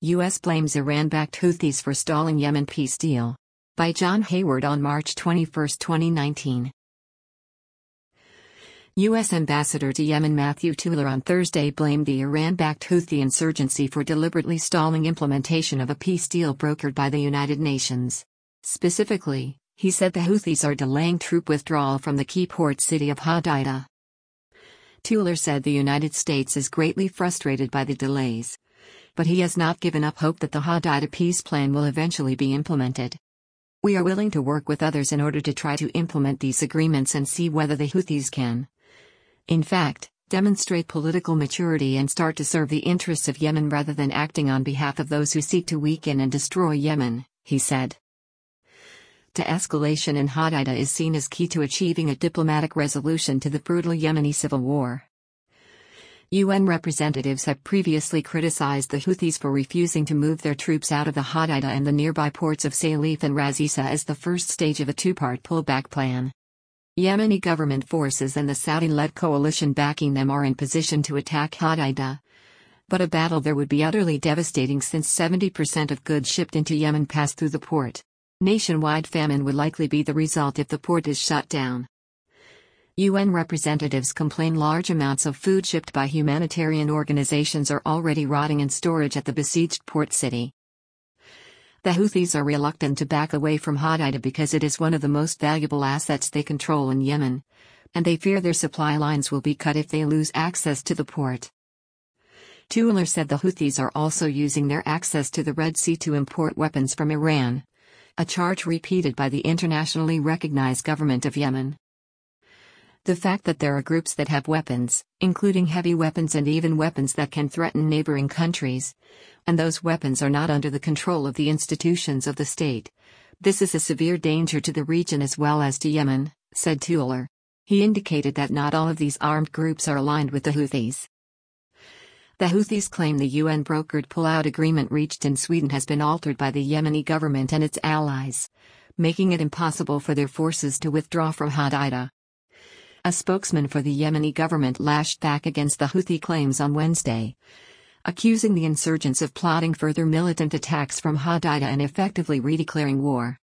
U.S. blames Iran-backed Houthis for stalling Yemen peace deal. By John Hayward on March 21, 2019. U.S. Ambassador to Yemen Matthew Tueller on Thursday blamed the Iran-backed Houthi insurgency for deliberately stalling implementation of a peace deal brokered by the United Nations. Specifically, he said the Houthis are delaying troop withdrawal from the key port city of Hodeidah. Tueller said the United States is greatly frustrated by the delays, but he has not given up hope that the Hodeidah peace plan will eventually be implemented. We are willing to work with others in order to try to implement these agreements and see whether the Houthis can, in fact, demonstrate political maturity and start to serve the interests of Yemen rather than acting on behalf of those who seek to weaken and destroy Yemen, he said. De-escalation in Hodeidah is seen as key to achieving a diplomatic resolution to the brutal Yemeni civil war. UN representatives have previously criticized the Houthis for refusing to move their troops out of the Hodeidah and the nearby ports of Salif and Ras Isa as the first stage of a two-part pullback plan. Yemeni government forces and the Saudi-led coalition backing them are in position to attack Hodeidah. But a battle there would be utterly devastating since 70% of goods shipped into Yemen pass through the port. Nationwide famine would likely be the result if the port is shut down. UN representatives complain large amounts of food shipped by humanitarian organizations are already rotting in storage at the besieged port city. The Houthis are reluctant to back away from Hodeidah because it is one of the most valuable assets they control in Yemen, and they fear their supply lines will be cut if they lose access to the port. Tueller said the Houthis are also using their access to the Red Sea to import weapons from Iran, a charge repeated by the internationally recognized government of Yemen. The fact that there are groups that have weapons, including heavy weapons and even weapons that can threaten neighboring countries, and those weapons are not under the control of the institutions of the state, this is a severe danger to the region as well as to Yemen, said Tueller. He indicated that not all of these armed groups are aligned with the Houthis. The Houthis claim the UN-brokered pull-out agreement reached in Sweden has been altered by the Yemeni government and its allies, making it impossible for their forces to withdraw from Hodeidah. A spokesman for the Yemeni government lashed back against the Houthi claims on Wednesday, accusing the insurgents of plotting further militant attacks from Hodeidah and effectively redeclaring war.